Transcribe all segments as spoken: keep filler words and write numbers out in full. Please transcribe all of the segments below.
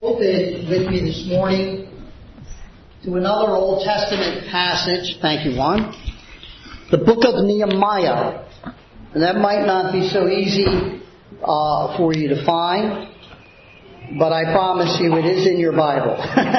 Open with me this morning to another Old Testament passage. Thank you, Juan. The book of Nehemiah. And that might not be so easy uh, for you to find, but I promise you it is in your Bible.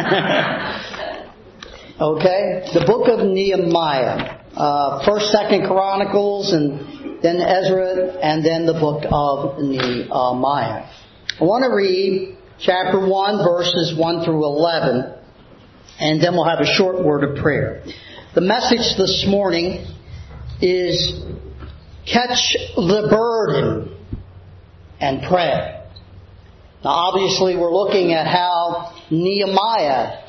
Okay? The book of Nehemiah. Uh, First, Second Chronicles, and then Ezra, and then the book of Nehemiah. I want to read chapter one, verses one through eleven, and then we'll have a short word of prayer. The message this morning is catch the burden and pray. Now, obviously, we're looking at how Nehemiah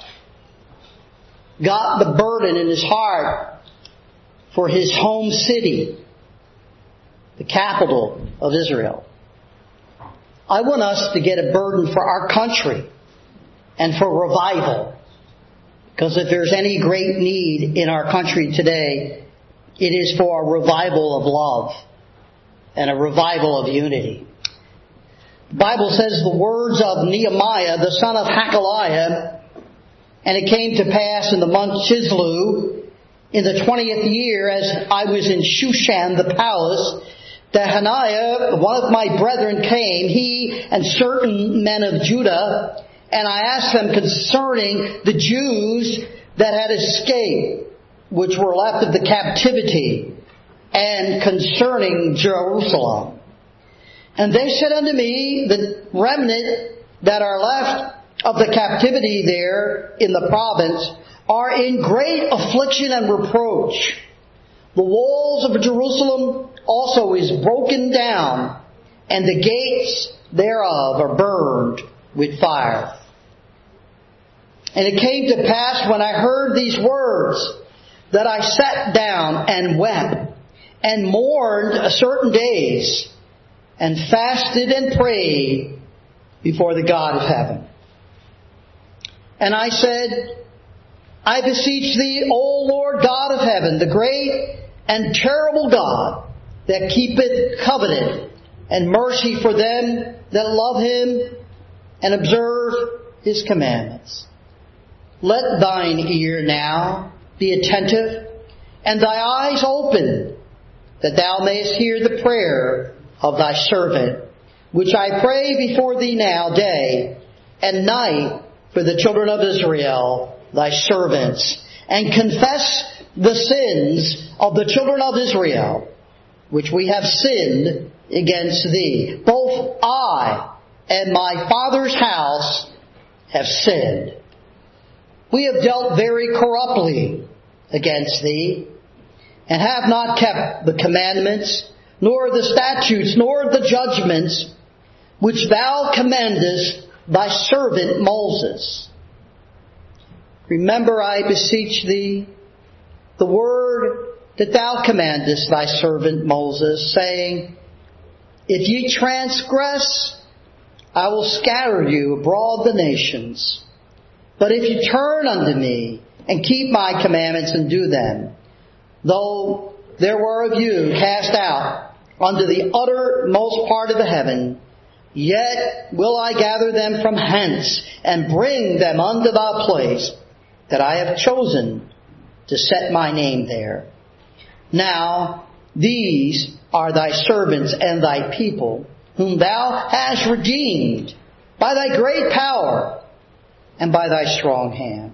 got the burden in his heart for his home city, the capital of Israel. I want us to get a burden for our country and for revival. Because if there's any great need in our country today, it is for a revival of love and a revival of unity. The Bible says the words of Nehemiah, the son of Hakaliah, and it came to pass in the month Chislew, in the twentieth year, as I was in Shushan the palace, that Hananiah, one of my brethren, came, he and certain men of Judah, and I asked them concerning the Jews that had escaped, which were left of the captivity, and concerning Jerusalem. And they said unto me, the remnant that are left of the captivity there in the province are in great affliction and reproach. The walls of Jerusalem also is broken down, and the gates thereof are burned with fire. And it came to pass when I heard these words that I sat down and wept and mourned a certain days and fasted and prayed before the God of heaven. And I said, I beseech thee, O Lord God of heaven, the great and terrible God, that keepeth covenant and mercy for them that love him and observe his commandments. Let thine ear now be attentive, and thy eyes open, that thou mayest hear the prayer of thy servant, which I pray before thee now day and night for the children of Israel, thy servants, and confess the sins of the children of Israel, which we have sinned against thee. Both I and my father's house have sinned. We have dealt very corruptly against thee, and have not kept the commandments, nor the statutes, nor the judgments, which thou commandest thy servant Moses. Remember, I beseech thee, the word that thou commandest thy servant Moses, saying, if ye transgress, I will scatter you abroad the nations. But if ye turn unto me, and keep my commandments and do them, though there were of you cast out unto the uttermost part of the heaven, yet will I gather them from hence, and bring them unto thy place, that I have chosen to set my name there. Now, these are thy servants and thy people, whom thou hast redeemed by thy great power and by thy strong hand.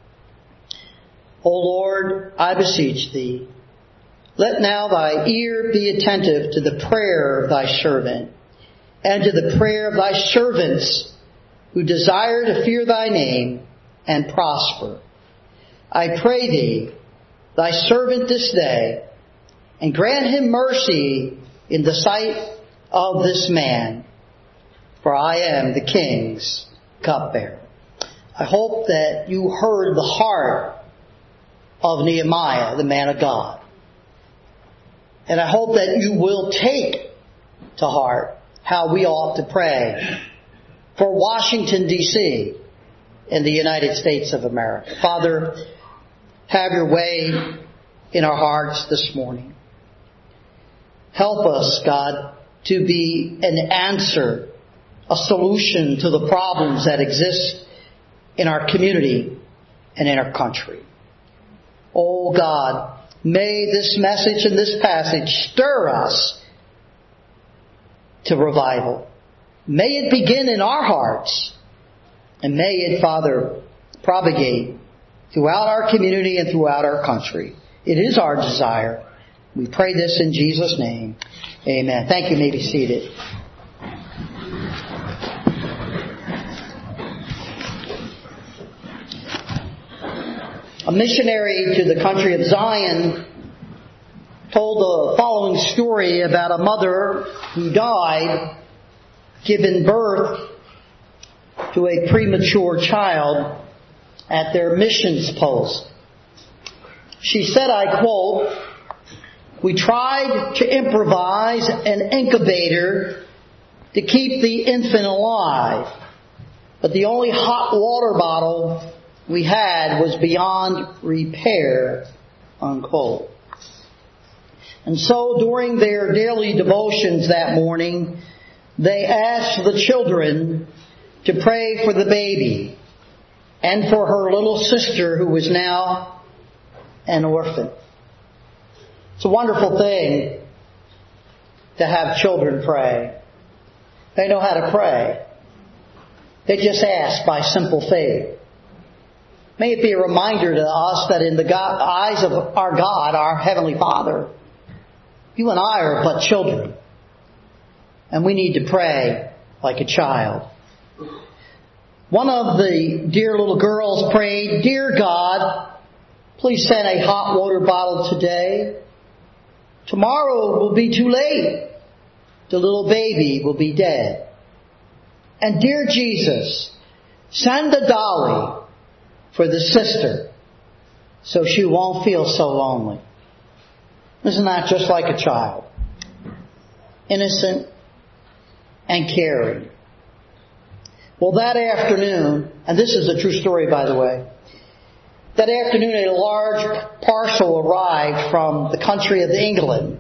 O Lord, I beseech thee, let now thy ear be attentive to the prayer of thy servant, and to the prayer of thy servants who desire to fear thy name and prosper. I pray thee, thy servant this day, and grant him mercy in the sight of this man, for I am the king's cupbearer. I hope that you heard the heart of Nehemiah, the man of God. And I hope that you will take to heart how we ought to pray for Washington, D C and the United States of America. Father, have your way in our hearts this morning. Help us, God, to be an answer a solution to the problems that exist in our community and in our country. Oh God, may this message and this passage stir us to revival. May it begin in our hearts, and may it, Father, propagate throughout our community and throughout our country. It is our desire. We pray this in Jesus' name. Amen. Thank you. You may be seated. A missionary to the country of Zion told the following story about a mother who died giving birth to a premature child at their missions post. She said, I quote, "We tried to improvise an incubator to keep the infant alive, but the only hot water bottle we had was beyond repair," unquote. And so during their daily devotions that morning, they asked the children to pray for the baby and for her little sister who was now an orphan. It's a wonderful thing to have children pray. They know how to pray. They just ask by simple faith. May it be a reminder to us that in the God, eyes of our God, our Heavenly Father, you and I are but children. And we need to pray like a child. One of the dear little girls prayed, "Dear God, please send a hot water bottle today. Tomorrow will be too late. The little baby will be dead. And dear Jesus, send a dolly for the sister so she won't feel so lonely." Isn't that just like a child? Innocent and caring. Well, that afternoon, and this is a true story, by the way, that afternoon a large parcel arrived from the country of England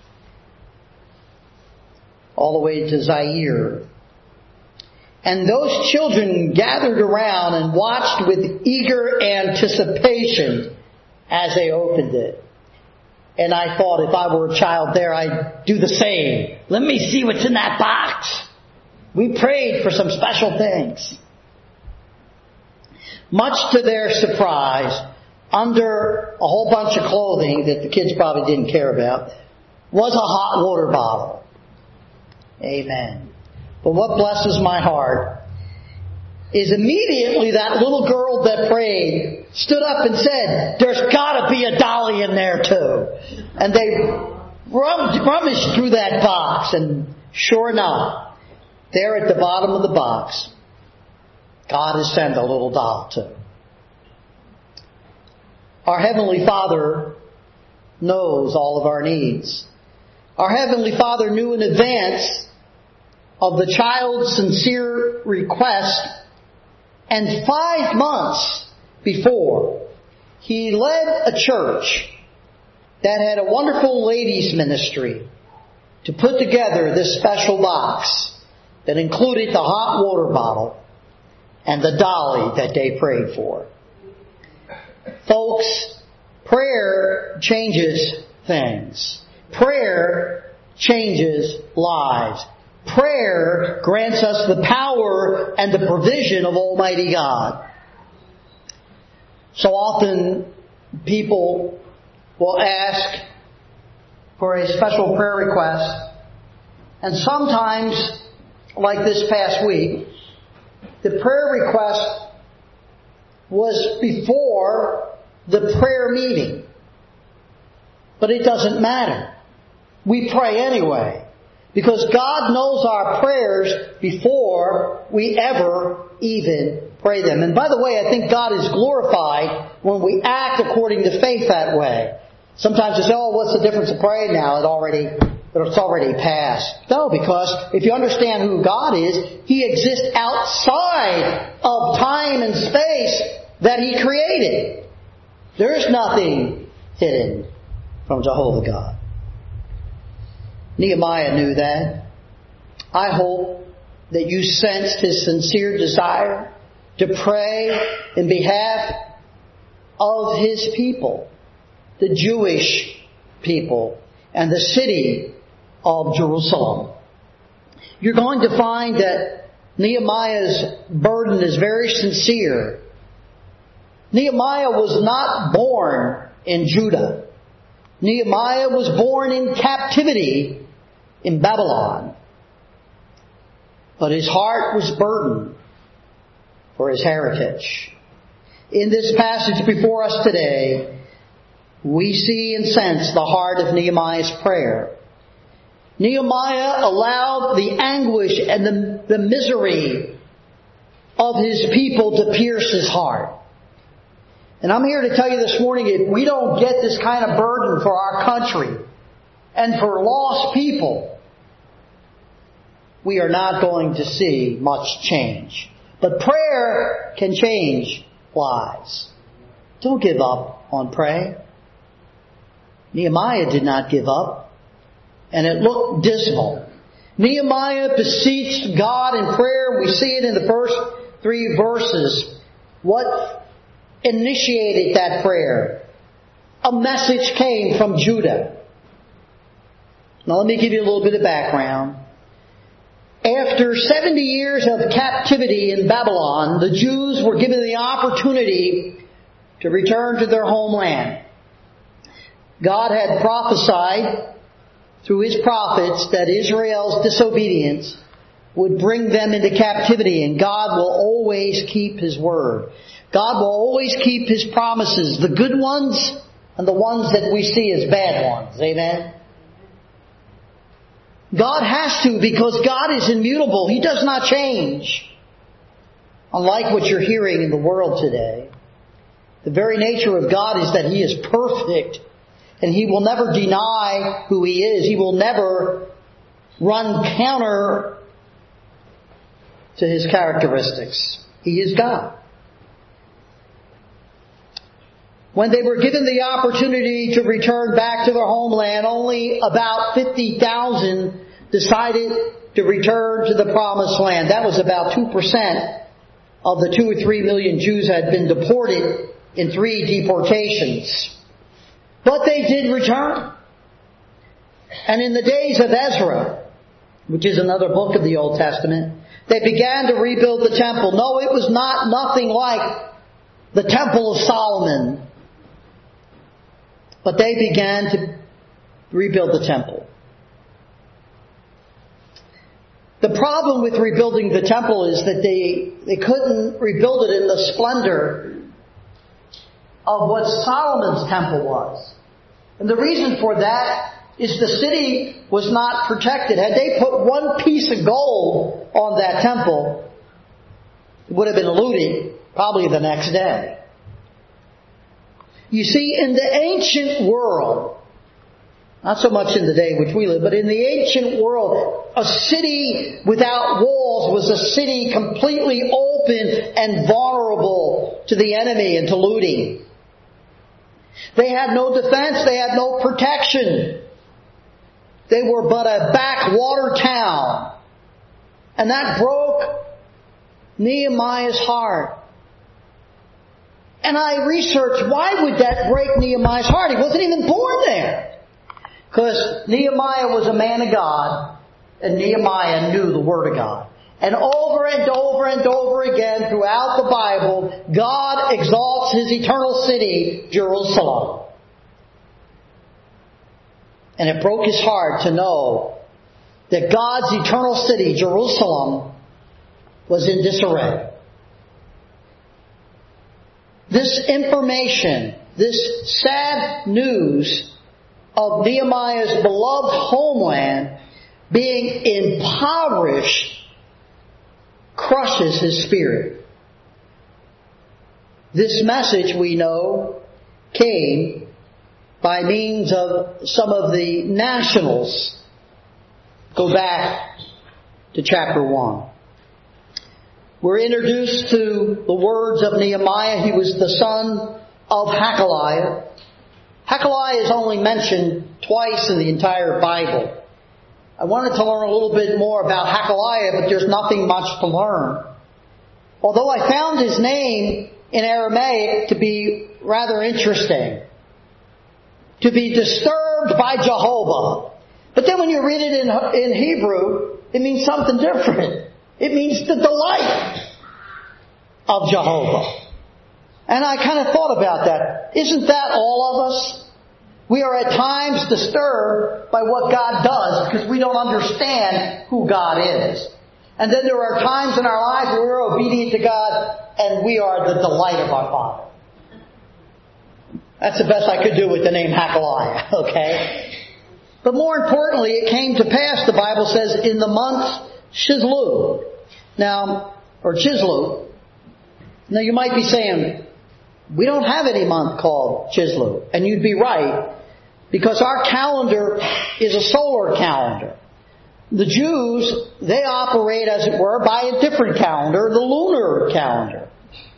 all the way to Zaire. And those children gathered around and watched with eager anticipation as they opened it. And I thought if I were a child there, I'd do the same. Let me see what's in that box. We prayed for some special things. Much to their surprise, under a whole bunch of clothing that the kids probably didn't care about, was a hot water bottle. Amen. But what blesses my heart is immediately that little girl that prayed stood up and said, "There's got to be a dolly in there too." And they rummaged through that box, and sure enough, there at the bottom of the box, God has sent a little doll too. Our Heavenly Father knows all of our needs. Our Heavenly Father knew in advance of the child's sincere request, and five months before, He led a church that had a wonderful ladies' ministry to put together this special box that included the hot water bottle and the dolly that they prayed for. Folks, prayer changes things. Prayer changes lives. Prayer grants us the power and the provision of Almighty God. So often people will ask for a special prayer request, and sometimes, like this past week, the prayer request was before the prayer meeting. But it doesn't matter. We pray anyway. Because God knows our prayers before we ever even pray them. And by the way, I think God is glorified when we act according to faith that way. Sometimes you say, "Oh, what's the difference of praying now? It already, it's already passed." No, because if you understand who God is, He exists outside of time and space that He created. There's nothing hidden from Jehovah God. Nehemiah knew that. I hope that you sensed his sincere desire to pray in behalf of his people, the Jewish people, and the city of Jerusalem. You're going to find that Nehemiah's burden is very sincere. Nehemiah was not born in Judah. Nehemiah was born in captivity in Babylon. But his heart was burdened for his heritage. In this passage before us today, we see and sense the heart of Nehemiah's prayer. Nehemiah allowed the anguish and the, the misery of his people to pierce his heart. And I'm here to tell you this morning, if we don't get this kind of burden for our country and for lost people, we are not going to see much change. But prayer can change lives. Don't give up on praying. Nehemiah did not give up. And it looked dismal. Nehemiah beseeched God in prayer. We see it in the first three verses. What initiated that prayer? A message came from Judah. Now let me give you a little bit of background. After seventy years of captivity in Babylon, the Jews were given the opportunity to return to their homeland. God had prophesied through His prophets that Israel's disobedience would bring them into captivity, and God will always keep His word. God will always keep His promises, the good ones and the ones that we see as bad ones. Amen? God has to, because God is immutable. He does not change. Unlike what you're hearing in the world today. The very nature of God is that He is perfect. And He will never deny who He is. He will never run counter to His characteristics. He is God. When they were given the opportunity to return back to their homeland, only about fifty thousand decided to return to the Promised Land. That was about two percent of the two or three million Jews had been deported in three deportations. But they did return. And in the days of Ezra, which is another book of the Old Testament, they began to rebuild the temple. No, it was not nothing like the Temple of Solomon. But they began to rebuild the temple. The problem with rebuilding the temple is that they, they couldn't rebuild it in the splendor of what Solomon's temple was. And the reason for that is the city was not protected. Had they put one piece of gold on that temple, it would have been looted probably the next day. You see, in the ancient world, not so much in the day in which we live, but in the ancient world, a city without walls was a city completely open and vulnerable to the enemy and to looting. They had no defense. They had no protection. They were but a backwater town. And that broke Nehemiah's heart. And I researched, why would that break Nehemiah's heart? He wasn't even born there. Because Nehemiah was a man of God, and Nehemiah knew the Word of God. And over and over and over again throughout the Bible, God exalts His eternal city, Jerusalem. And it broke his heart to know that God's eternal city, Jerusalem, was in disarray. This information, this sad news of Nehemiah's beloved homeland being impoverished crushes his spirit. This message, we know, came by means of some of the nationals. Go back to chapter one. We're introduced to the words of Nehemiah. He was the son of Hakaliah. Hakaliah is only mentioned twice in the entire Bible. I wanted to learn a little bit more about Hakaliah, but there's nothing much to learn. Although I found his name in Aramaic to be rather interesting. To be disturbed by Jehovah. But then when you read it in, in Hebrew, it means something different. It means the delight of Jehovah. And I kind of thought about that. Isn't that all of us? We are at times disturbed by what God does because we don't understand who God is. And then there are times in our lives where we're obedient to God and we are the delight of our Father. That's the best I could do with the name Hakaliah, okay? But more importantly, it came to pass, the Bible says, in the month Chislev. Now, or Chislev. Now you might be saying, we don't have any month called Chislev. And you'd be right, because our calendar is a solar calendar. The Jews, they operate, as it were, by a different calendar, the lunar calendar.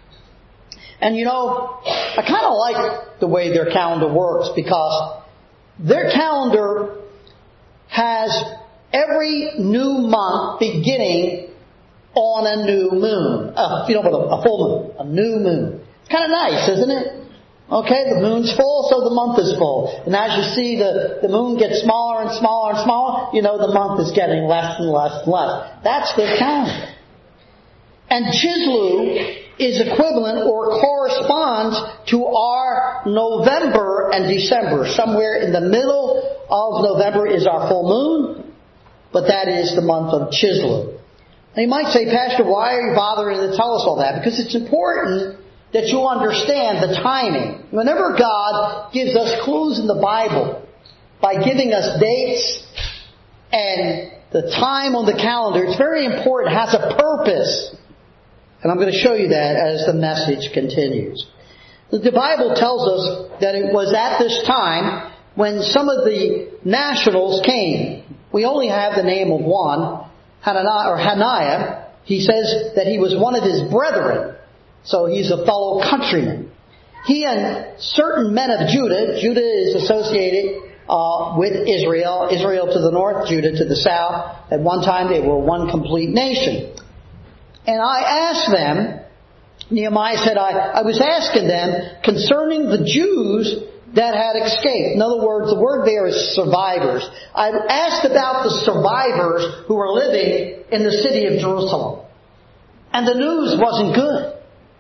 And you know, I kind of like the way their calendar works, because their calendar has every new month beginning on a new moon. Uh, you know, a full moon, a new moon. It's kind of nice, isn't it? Okay, the moon's full, so the month is full. And as you see the, the moon gets smaller and smaller and smaller, you know the month is getting less and less and less. That's their calendar. And Chislev is equivalent or corresponds to our November and December. Somewhere in the middle of November is our full moon, but that is the month of Chislev. Now you might say, Pastor, why are you bothering to tell us all that? Because it's important that you understand the timing. Whenever God gives us clues in the Bible by giving us dates and the time on the calendar, it's very important. It has a purpose. And I'm going to show you that as the message continues. The Bible tells us that it was at this time when some of the nationals came. We only have the name of one, Hananiah, or Hananiah. He says that he was one of his brethren. So he's a fellow countryman. He and certain men of Judah, Judah is associated uh, with Israel, Israel to the north, Judah to the south. At one time they were one complete nation. And I asked them, Nehemiah said, I, I was asking them concerning the Jews that had escaped. In other words, the word there is survivors. I asked about the survivors who were living in the city of Jerusalem. And the news wasn't good.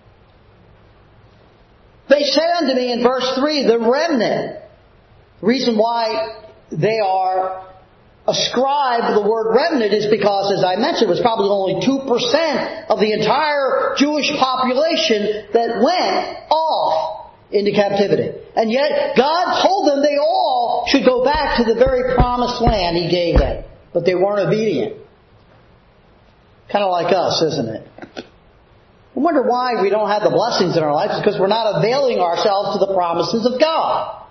They said unto me in verse three, the remnant. The reason why they are ascribed the word remnant is because, as I mentioned, it was probably only two percent of the entire Jewish population that went off into captivity. And yet, God told them they all should go back to the very promised land He gave them. But they weren't obedient. Kind of like us, isn't it? I wonder why we don't have the blessings in our lives. It's because we're not availing ourselves to the promises of God.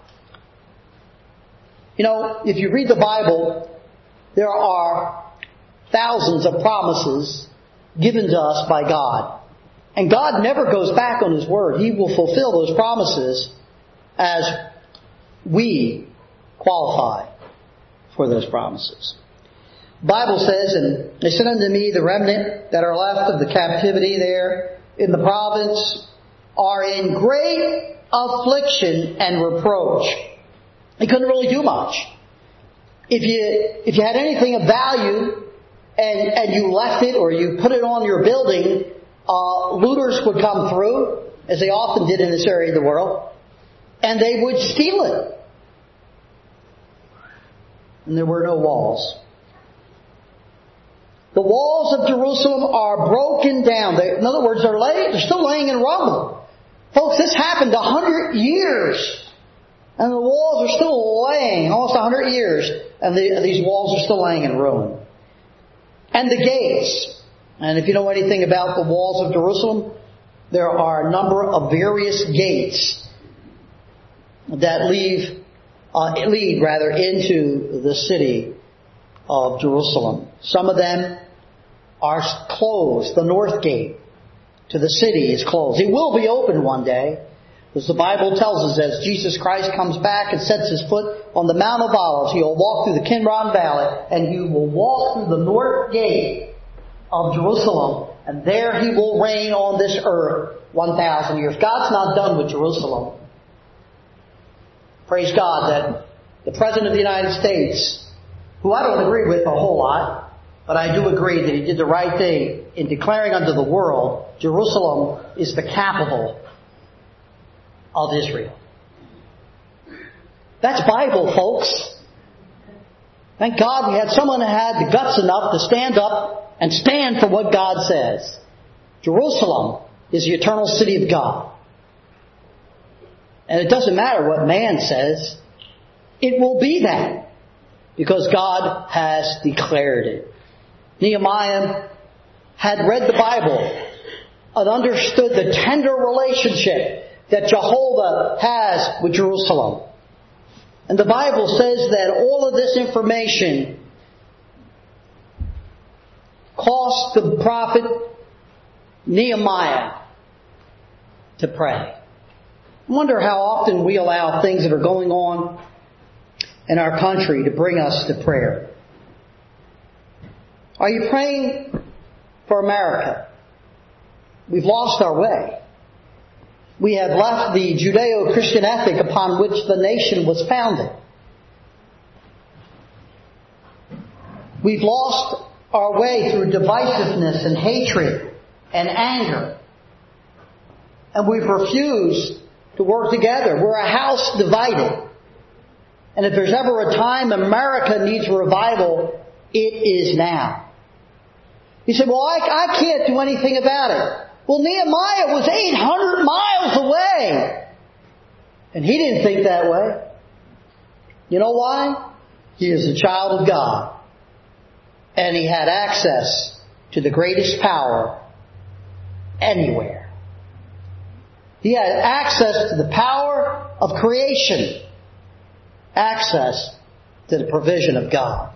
You know, if you read the Bible, there are thousands of promises given to us by God. And God never goes back on His word. He will fulfill those promises as we qualify for those promises. The Bible says, and they said unto me, the remnant that are left of the captivity there in the province are in great affliction and reproach. They couldn't really do much. If you if you had anything of value and, and you left it or you put it on your building, uh, looters would come through, as they often did in this area of the world, and they would steal it. And there were no walls. The walls of Jerusalem are broken down. They, in other words, they're, lay, they're still laying in rubble. Folks, this happened a hundred years. And the walls are still laying, almost a hundred years. And the, these walls are still laying in ruin. And the gates. And if you know anything about the walls of Jerusalem, there are a number of various gates that leave, uh, lead rather into the city of Jerusalem. Some of them are closed. The north gate to the city is closed. It will be open one day. Because the Bible tells us as Jesus Christ comes back and sets His foot on the Mount of Olives, He will walk through the Kidron Valley, and He will walk through the north gate of Jerusalem, and there He will reign on this earth one thousand years. God's not done with Jerusalem. Praise God that the President of the United States, who I don't agree with a whole lot, but I do agree that he did the right thing in declaring unto the world, Jerusalem is the capital of Israel. That's Bible, folks. Thank God we had someone who had the guts enough to stand up and stand for what God says. Jerusalem is the eternal city of God. And it doesn't matter what man says. It will be that. Because God has declared it. Nehemiah had read the Bible and understood the tender relationship that Jehovah has with Jerusalem. And the Bible says that all of this information caused the prophet Nehemiah to pray. I wonder how often we allow things that are going on in our country to bring us to prayer. Are you praying for America? We've lost our way. We have left the Judeo-Christian ethic upon which the nation was founded. We've lost our way through divisiveness and hatred and anger. And we've refused to work together. We're a house divided. And if there's ever a time America needs revival, it is now. You say, well, I, I can't do anything about it. Well, Nehemiah was eight hundred miles away. And he didn't think that way. You know why? He is a child of God. And he had access to the greatest power anywhere. He had access to the power of creation. Access to the provision of God.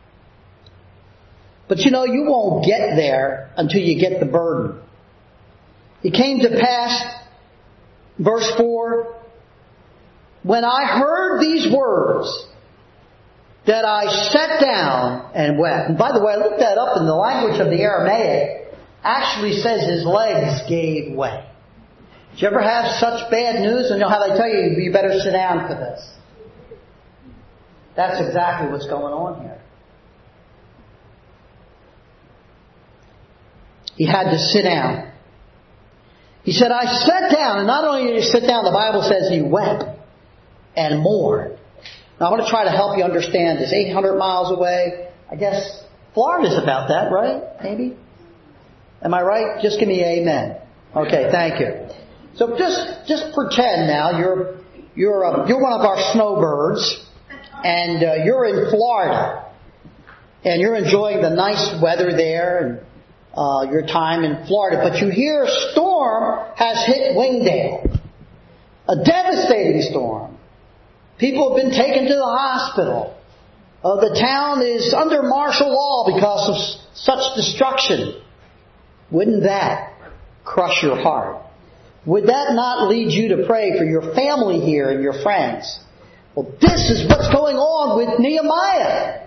But you know, you won't get there until you get the burden. It came to pass, verse four, when I heard these words, that I sat down and wept. And by the way, I looked that up in the language of the Aramaic. Actually says his legs gave way. Did you ever have such bad news? And you know how they tell you, you better sit down for this. That's exactly what's going on here. He had to sit down. He said, I sat down, and not only did he sit down, the Bible says he wept and mourned. Now, I want to try to help you understand this. eight hundred miles away. I guess Florida's about that, right? Maybe? Am I right? Just give me amen. Okay, thank you. So just just pretend now you're you're uh, you're one of our snowbirds, and uh, you're in Florida, and you're enjoying the nice weather there and uh, your time in Florida. But you hear a storm has hit Wingdale, a devastating storm. People have been taken to the hospital. Uh, the town is under martial law because of such destruction. Wouldn't that crush your heart? Would that not lead you to pray for your family here and your friends? Well, this is what's going on with Nehemiah.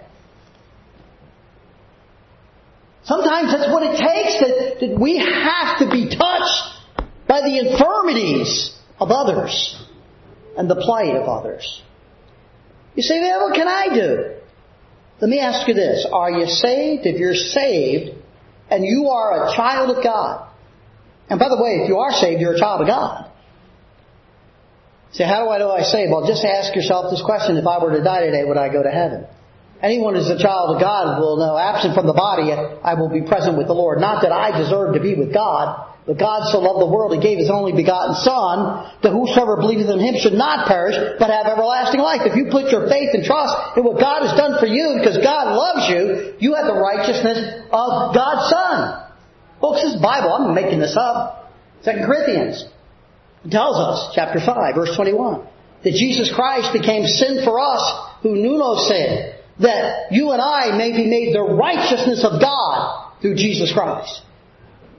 Sometimes that's what it takes, that, that we have to be touched by the infirmities of others and the plight of others. You say, well, what can I do? Let me ask you this. Are you saved? If you're saved and you are a child of God, and by the way, if you are saved, you're a child of God. Say, how do I know I'm saved? Well, just ask yourself this question. If I were to die today, would I go to heaven? Anyone who's a child of God will know, absent from the body, I will be present with the Lord. Not that I deserve to be with God, but God so loved the world, He gave His only begotten Son, that whosoever believeth in Him should not perish, but have everlasting life. If you put your faith and trust in what God has done for you, because God loves you, you have the righteousness of God's Son. Folks, this is Bible. I'm making this up. Second Corinthians tells us, chapter five, verse twenty-one, that Jesus Christ became sin for us who knew no sin, that you and I may be made the righteousness of God through Jesus Christ.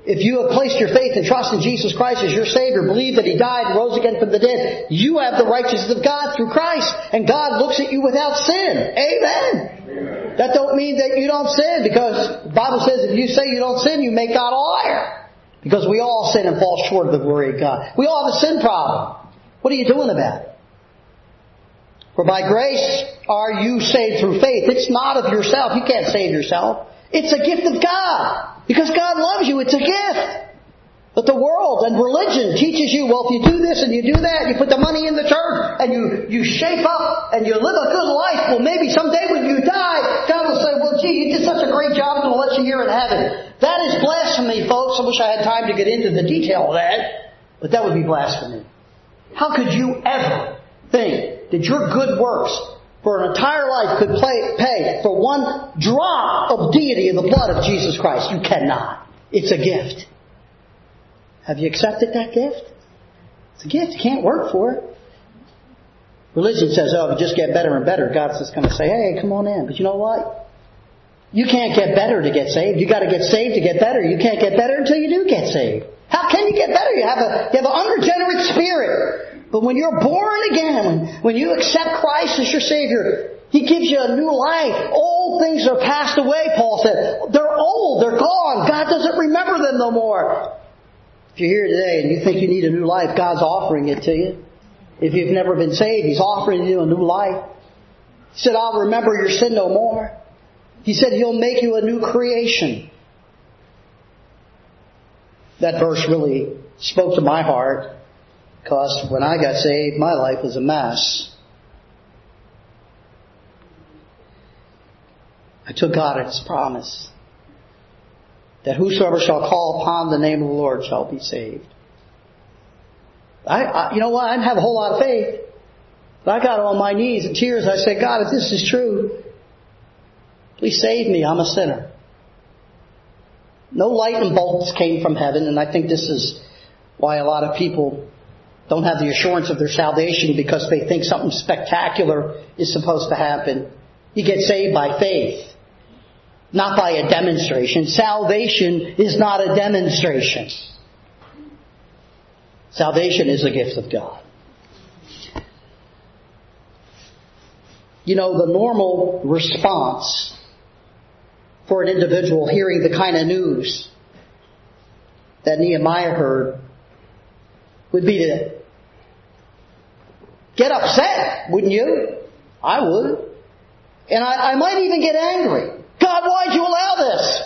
if you have placed your faith and trust in Jesus Christ as your Savior, believe that He died and rose again from the dead, you have the righteousness of God through Christ, and God looks at you without sin. Amen. Amen. That don't mean that you don't sin, because the Bible says if you say you don't sin, you make God a liar. Because we all sin and fall short of the glory of God. We all have a sin problem. What are you doing about it? For by grace are you saved through faith. It's not of yourself. You can't save yourself. It's a gift of God. Because God loves you. It's a gift. But the world and religion teaches you, well, if you do this and you do that, you put the money in the church, and you, you shape up, and you live a good life, well, maybe someday when you die, God will say, well, gee, you did such a great job, I'm going to let you here in heaven. That is blasphemy, folks. I wish I had time to get into the detail of that, but that would be blasphemy. How could you ever think that your good works for an entire life could play, pay for one drop of deity in the blood of Jesus Christ? You cannot. It's a gift. Have you accepted that gift? It's a gift. You can't work for it. Religion says, oh, if you just get better and better, God's just going to say, hey, come on in. But you know what? You can't get better to get saved. You got to get saved to get better. You can't get better until you do get saved. How can you get better? You have a you have an unregenerate spirit. But when you're born again, when you accept Christ as your Savior, He gives you a new life. Old things are passed away, Paul said. They're old. They're gone. God doesn't remember them no more. If you're here today and you think you need a new life, God's offering it to you. If you've never been saved, He's offering you a new life. He said, I'll remember your sin no more. He said, He'll make you a new creation. That verse really spoke to my heart, because when I got saved, my life was a mess. I took God at His promise that whosoever shall call upon the name of the Lord shall be saved. I, I, you know what? I didn't have a whole lot of faith. But I got on my knees in tears. I said, God, if this is true, please save me. I'm a sinner. No lightning bolts came from heaven, and I think this is why a lot of people don't have the assurance of their salvation, because they think something spectacular is supposed to happen. You get saved by faith, not by a demonstration. Salvation is not a demonstration. Salvation is a gift of God. You know, the normal response for an individual hearing the kind of news that Nehemiah heard would be to get upset, wouldn't you? I would. And I, I might even get angry. God, why'd you allow this?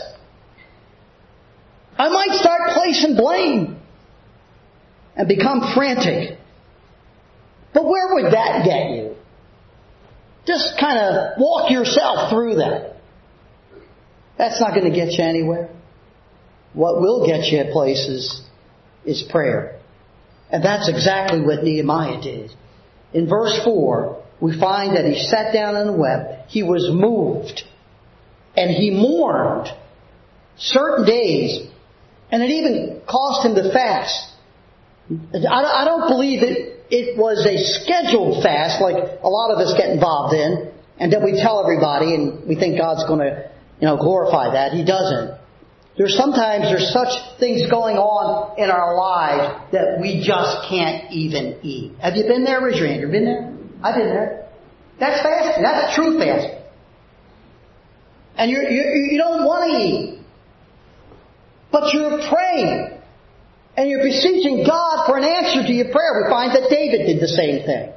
I might start placing blame and become frantic. But where would that get you? Just kind of walk yourself through that. That's not going to get you anywhere. What will get you at places is prayer. And that's exactly what Nehemiah did. In verse four, we find that he sat down and wept. He was moved. And he mourned certain days. And it even caused him to fast. I don't believe it, it was a scheduled fast like a lot of us get involved in, and that we tell everybody and we think God's going to, you know, glorify that. He doesn't. There's sometimes there's such things going on in our lives that we just can't even eat. Have you been there? Raise your hand. You've been there? I've been there. That's fasting. That's true fasting. And you're, you you don't want to eat, but you're praying. And you're beseeching God for an answer to your prayer. We find that David did the same thing.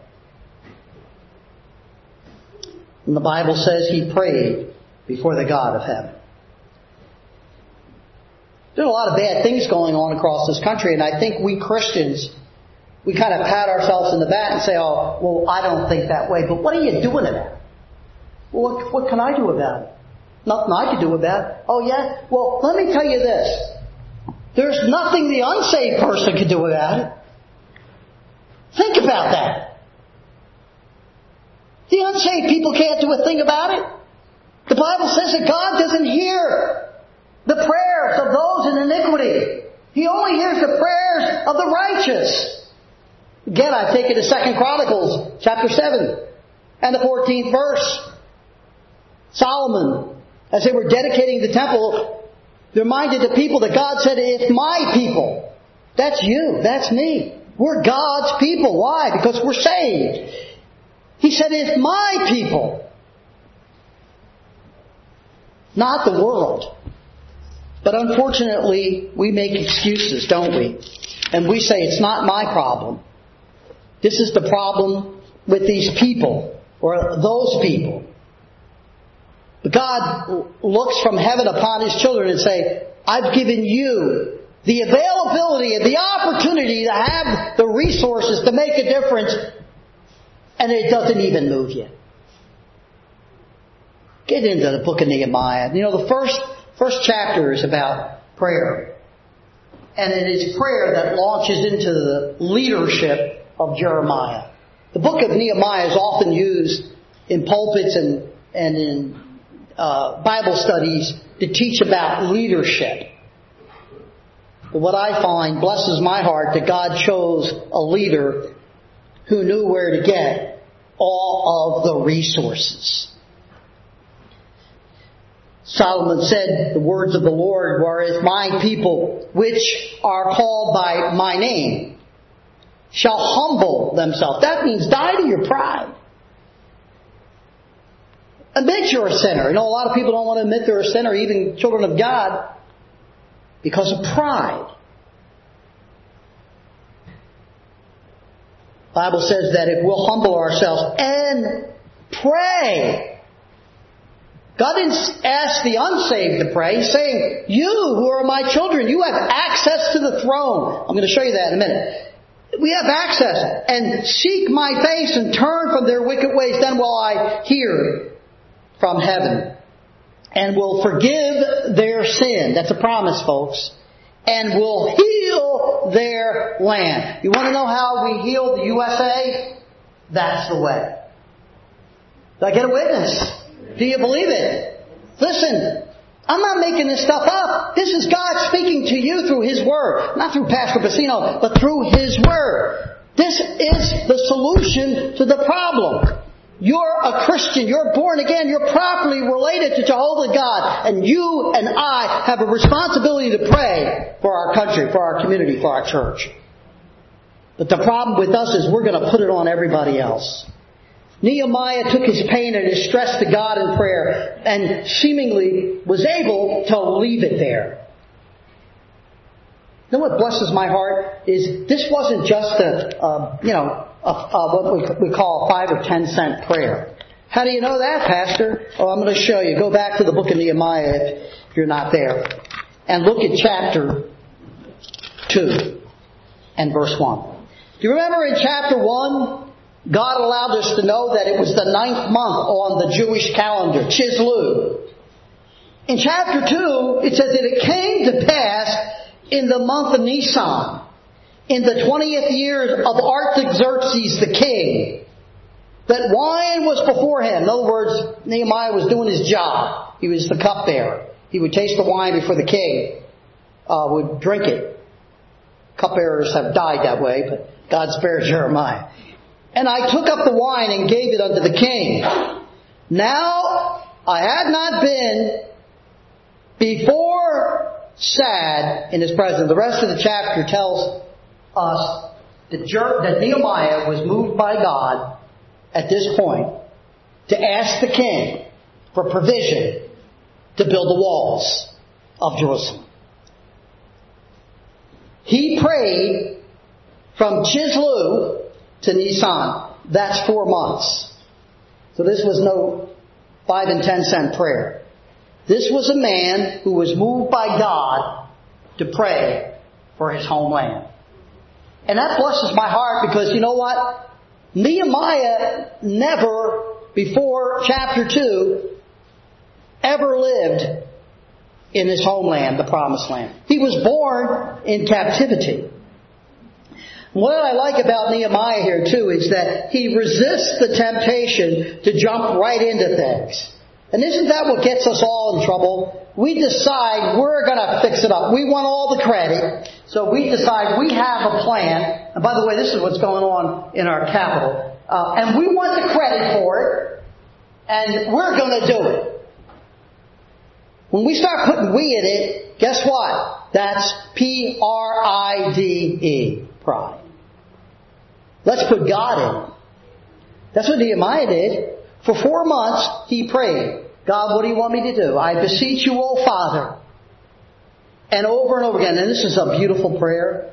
And the Bible says he prayed before the God of heaven. There's a lot of bad things going on across this country, and I think we Christians, we kind of pat ourselves in the back and say, oh, well, I don't think that way. But what are you doing about it? Well, what, what can I do about it? Nothing I can do about it. Oh, yeah? Well, let me tell you this. There's nothing the unsaved person can do about it. Think about that. The unsaved people can't do a thing about it. The Bible says that God doesn't hear the prayers of those in iniquity. He only hears the prayers of the righteous. Again, I take it to Second Chronicles chapter seven and the fourteenth verse. Solomon, as they were dedicating the temple, He reminded the people that God said, if my people, that's you, that's me. We're God's people. Why? Because we're saved. He said, if my people, not the world. But unfortunately, we make excuses, don't we? And we say, it's not my problem. This is the problem with these people, or those people. But God looks from heaven upon His children and say, I've given you the availability and the opportunity to have the resources to make a difference, and it doesn't even move you. Get into the book of Nehemiah. You know, the first first chapter is about prayer. And it is prayer that launches into the leadership of Jeremiah. The book of Nehemiah is often used in pulpits and, and in uh, Bible studies to teach about leadership. But what I find blesses my heart that God chose a leader who knew where to get all of the resources. Solomon said, the words of the Lord were, if my people, which are called by my name, shall humble themselves. That means die to your pride. Admit you're a sinner. You know, a lot of people don't want to admit they're a sinner, even children of God, because of pride. The Bible says that if we'll humble ourselves and pray. God didn't ask the unsaved to pray. He's saying, you who are my children, you have access to the throne. I'm going to show you that in a minute. We have access. And seek my face and turn from their wicked ways. Then will I hear from heaven and will forgive their sin. That's a promise, folks. And will heal their land. You want to know how we heal the U S A? That's the way. Did I get a witness? Do you believe it? Listen, I'm not making this stuff up. This is God speaking to you through His Word. Not through Pastor Bassino, but through His Word. This is the solution to the problem. You're a Christian. You're born again. You're properly related to Jehovah God. And you and I have a responsibility to pray for our country, for our community, for our church. But the problem with us is we're going to put it on everybody else. Nehemiah took his pain and his stress to God in prayer and seemingly was able to leave it there. You know what blesses my heart is this wasn't just a, a you know, a, a, what we, we call a five or ten cent prayer. How do you know that, Pastor? Oh, I'm going to show you. Go back to the book of Nehemiah if you're not there. And look at chapter two and verse one. Do you remember in chapter one, God allowed us to know that it was the ninth month on the Jewish calendar, Chislev. In chapter two, it says that it came to pass in the month of Nisan, in the twentieth year of Artaxerxes the king, that wine was before him. In other words, Nehemiah was doing his job. He was the cupbearer. He would taste the wine before the king uh, would drink it. Cupbearers have died that way, but God spared Jeremiah. And I took up the wine and gave it unto the king. Now I had not been before sad in his presence. The rest of the chapter tells us that, Jer- that Nehemiah was moved by God at this point to ask the king for provision to build the walls of Jerusalem. He prayed from Chislev to Nisan. That's four months. So this was no five and ten cent prayer. This was a man who was moved by God to pray for his homeland. And that blesses my heart because you know what? Nehemiah never, before chapter two, ever lived in his homeland, the Promised Land. He was born in captivity. What I like about Nehemiah here too is that he resists the temptation to jump right into things. And isn't that what gets us all in trouble? We decide we're going to fix it up. We want all the credit. So we decide we have a plan. And by the way, this is what's going on in our capital. Uh, and we want the credit for it. And we're going to do it. When we start putting we in it, guess what? That's P R I D E, pride. Let's put God in it. That's what Nehemiah did. For four months, he prayed, God, what do you want me to do? I beseech you, O Father. And over and over again, and this is a beautiful prayer.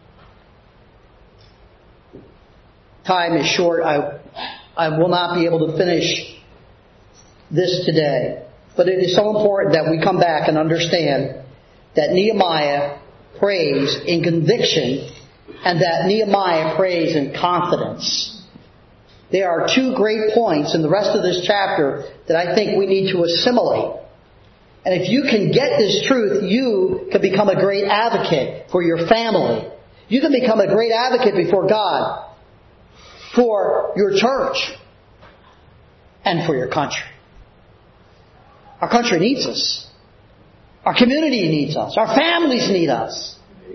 Time is short. I, I will not be able to finish this today. But it is so important that we come back and understand that Nehemiah prays in conviction and that Nehemiah prays in confidence. There are two great points in the rest of this chapter that I think we need to assimilate. And if you can get this truth, you can become a great advocate for your family. You can become a great advocate before God for your church and for your country. Our country needs us. Our community needs us. Our families need us.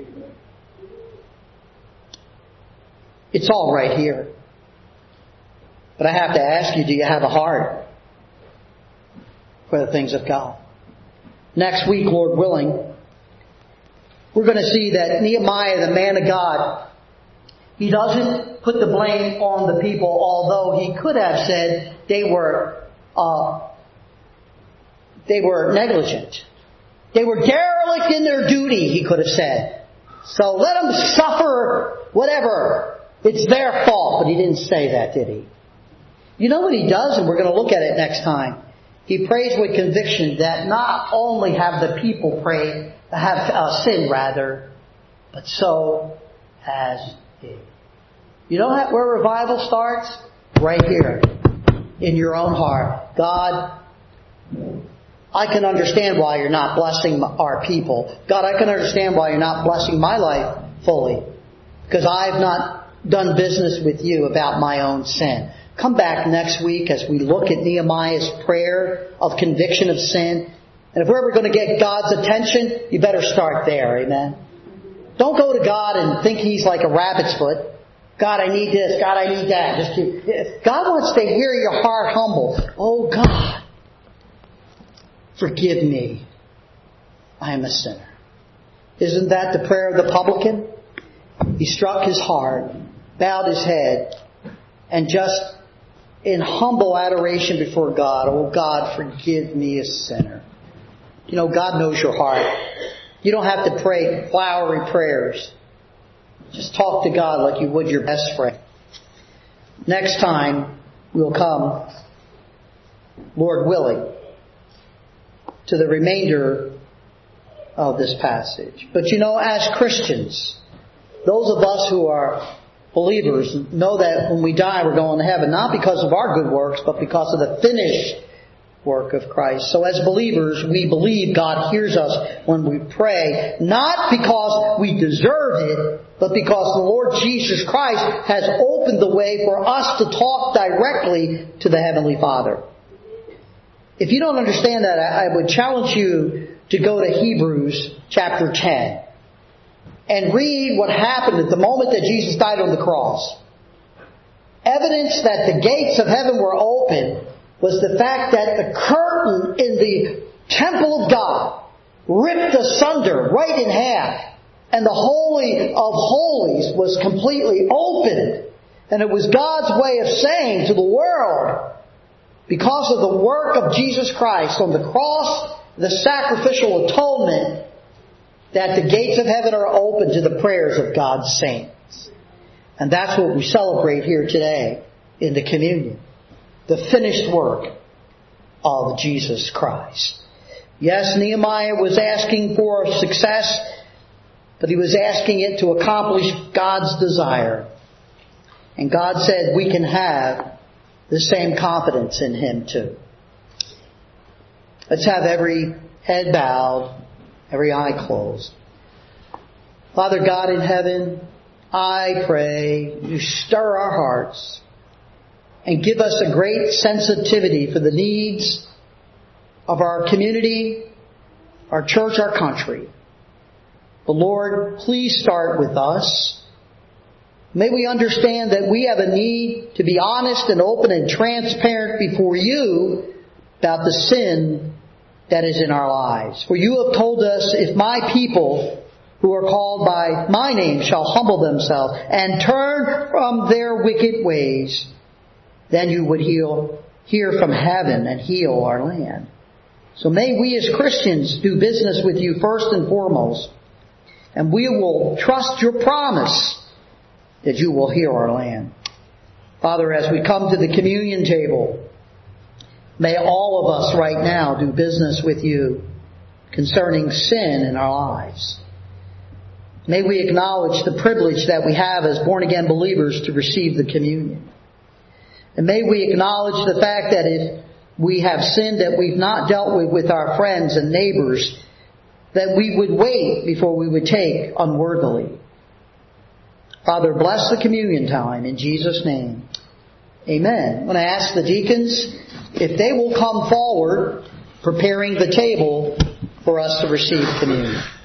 It's all right here. But I have to ask you, do you have a heart for the things of God? Next week, Lord willing, we're going to see that Nehemiah, the man of God, he doesn't put the blame on the people, although he could have said they were uh, they were negligent. They were derelict in their duty, he could have said. So let them suffer whatever. It's their fault. But he didn't say that, did he? You know what he does, and we're going to look at it next time. He prays with conviction that not only have the people pray, have uh, sinned rather, but so has he. You know where revival starts? Right here, in your own heart. God, I can understand why you're not blessing our people. God, I can understand why you're not blessing my life fully. Because I've not done business with you about my own sin. Come back next week as we look at Nehemiah's prayer of conviction of sin. And if we're ever going to get God's attention, you better start there. Amen. Don't go to God and think He's like a rabbit's foot. God, I need this. God, I need that. Just keep, God wants to hear your heart humble. Oh, God, forgive me. I am a sinner. Isn't that the prayer of the publican? He struck his heart, bowed his head, and just in humble adoration before God, oh God, forgive me a sinner. You know, God knows your heart. You don't have to pray flowery prayers. Just talk to God like you would your best friend. Next time, we'll come, Lord willing, to the remainder of this passage. But you know, as Christians, those of us who are believers know that when we die we're going to heaven, not because of our good works, but because of the finished work of Christ. So as believers, we believe God hears us when we pray, not because we deserve it, but because the Lord Jesus Christ has opened the way for us to talk directly to the Heavenly Father. If you don't understand that, I would challenge you to go to Hebrews chapter ten. And read what happened at the moment that Jesus died on the cross. Evidence that the gates of heaven were open was the fact that the curtain in the temple of God ripped asunder right in half. And the Holy of Holies was completely opened. And it was God's way of saying to the world, because of the work of Jesus Christ on the cross, the sacrificial atonement, that the gates of heaven are open to the prayers of God's saints. And that's what we celebrate here today in the communion. The finished work of Jesus Christ. Yes, Nehemiah was asking for success, but he was asking it to accomplish God's desire. And God said we can have the same confidence in Him too. Let's have every head bowed, every eye closed. Father God in heaven, I pray you stir our hearts and give us a great sensitivity for the needs of our community, our church, our country. But Lord, please start with us. May we understand that we have a need to be honest and open and transparent before you about the sin that is in our lives. For you have told us, if my people who are called by my name shall humble themselves and turn from their wicked ways, then you would heal, hear from heaven and heal our land. So may we as Christians do business with you first and foremost, and we will trust your promise that you will heal our land. Father, as we come to the communion table, may all of us right now do business with you concerning sin in our lives. May we acknowledge the privilege that we have as born-again believers to receive the communion. And may we acknowledge the fact that if we have sinned that we've not dealt with with our friends and neighbors, that we would wait before we would take unworthily. Father, bless the communion time in Jesus' name. Amen. I'm going to ask the deacons if they will come forward preparing the table for us to receive communion.